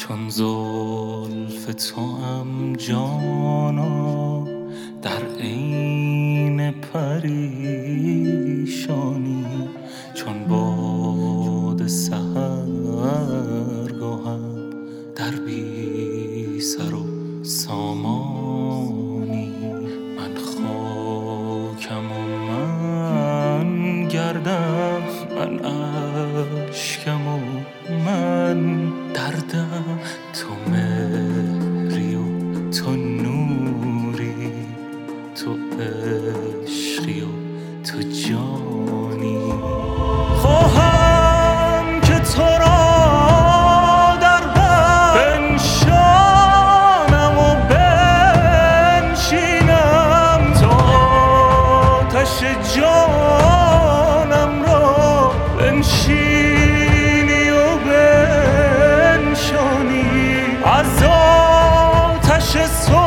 چون زلف توام جانا در عین پریشانی، چون باد سحرگاهم در بی سر و سامانی. من خاکم و من گردم، من اشکم و من دردم، تو مهری و تو نوری، تو عشقی و تو جانی. خواهم که تو را در بر بنشانم و بنشینم، تو آتش جانم را بنشینی و بنشانی. از آتش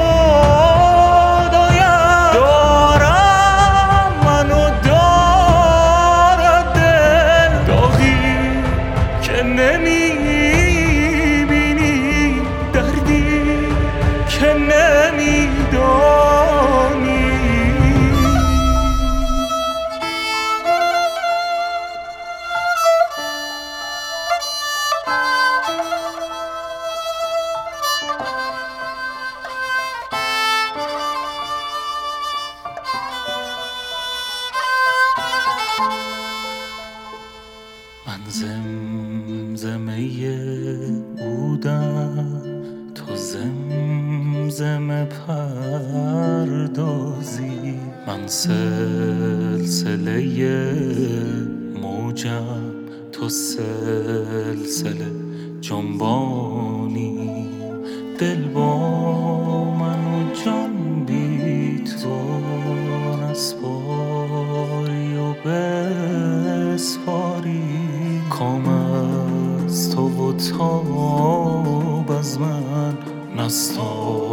سودایم دارم منو دارد دل، داغی که نمیبینی، دردی که نمیدانی. من زمزمه عودم، تو زمزمه پردازی. من سلسله موجم، تو سلسله جنبانی. دل با من و جان بی تو نسپاری و بسپاری. کام از تو و تاب از من نستانی.